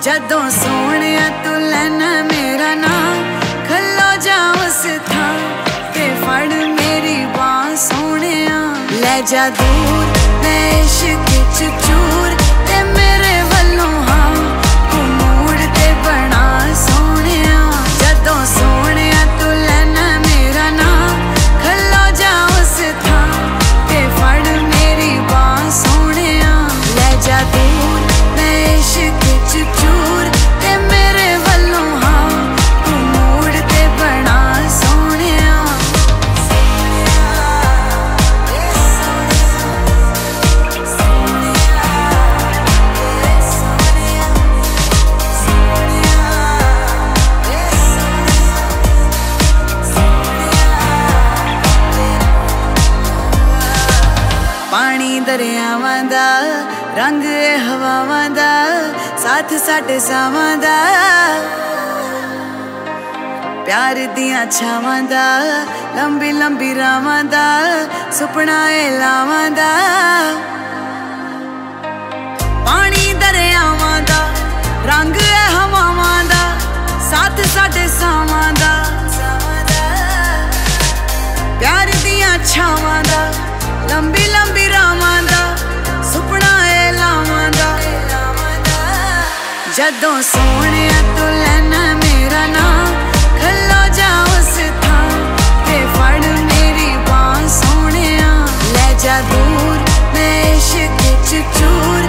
जदों सोहणिया तू लैना मेरा नाम, खलो जा उस थां ते फड़ मेरी बांह सोहणिया। ले जा दूर मैं इश्क च चूर ते मेरे वल्लों हाँ तू मूड ते बना सोहणिया। जदों सोहणिया तू लैना मेरा नाम, खलो जा उस थां ते फड़ मेरी बांह सोहणिया। ले जा दूर मैं इश्क च चूर ते मेरे वल्लों हाँ तू मूड ते बना सोहणिया। पानी दरियावां दा रंग हवावां दा, साथ साडे सावां दा प्यार दियां छावां दा, लंबी लंबी रावां दा सुपना ए लावां दा। पानी दरियावां दा रंग हवावां दा, साथ साडे सावां दा प्यार दियां छावां दा, लंबी लंबी रावां दा सुपना ए लावां दा। जदों सोहणिया तू लैना मेरा नाम, खलो जा उस थां ते फड़ मेरी बांह सोहणिया। ले जा दूर मैं इश्क च चूर